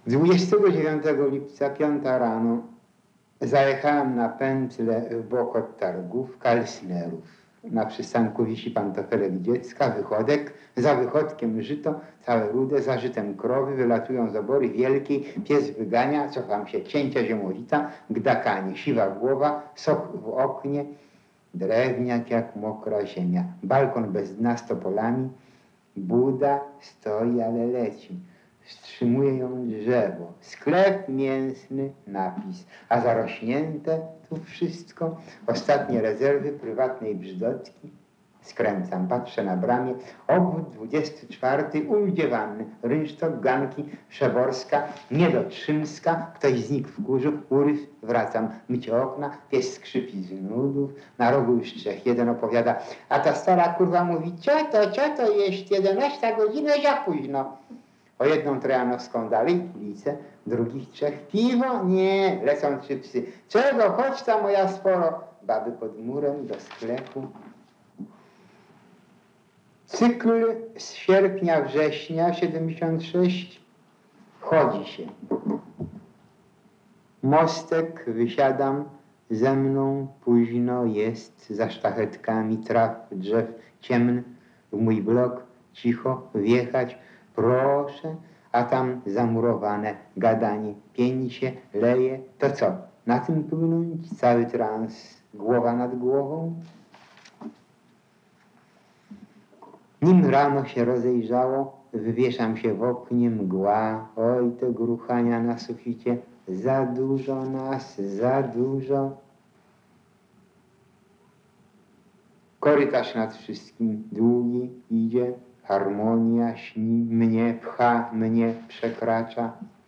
29 lipca, 5 rano, zajechałem na pętlę w bok od targów Kalsnerów. Na przystanku wisi pantofelek dziecka, wychodek, za wychodkiem żyto, całe rude, za żytem krowy, wylatują z obory wielkiej, pies wygania, cofam się, cięcia ziemowita, gdakanie, siwa głowa, sok w oknie, drewniak jak mokra ziemia, balkon bez dna z topolami, Buda stoi, ale leci. Wstrzymuje ją drzewo. Sklep mięsny, napis. A zarośnięte tu wszystko. Ostatnie rezerwy prywatnej brzdotki. Skręcam, patrzę na bramie. Obwód 24, ujdzie wanny. Rynsztok, Ganki, Przeworska, Niedotrzymska. Ktoś znikł w kurzu, uryw, wracam. Mycie okna, pies skrzypi z nudów. Na rogu już trzech. Jeden opowiada, a ta stara kurwa mówi, co to jest 11 godzina za późno. O jedną trojanowską dalej, ulicę, drugich trzech, piwo? Nie, lecą trzy psy. Czego, chodź ta moja sporo. Baby pod murem do sklepu. Cykl z sierpnia, września 76. Chodzi się. Mostek, wysiadam, ze mną późno jest, za sztachetkami traw, drzew ciemny, w mój blok cicho wjechać, proszę, a tam zamurowane gadanie, pieni się, leje, to co, na tym płynąć, cały trans, głowa nad głową? Nim rano się rozejrzało, wywieszam się w oknie, mgła, oj te gruchania na suficie, za dużo nas, za dużo. Korytarz nad wszystkim długi idzie, harmonia śni, mnie pcha, mnie przekracza.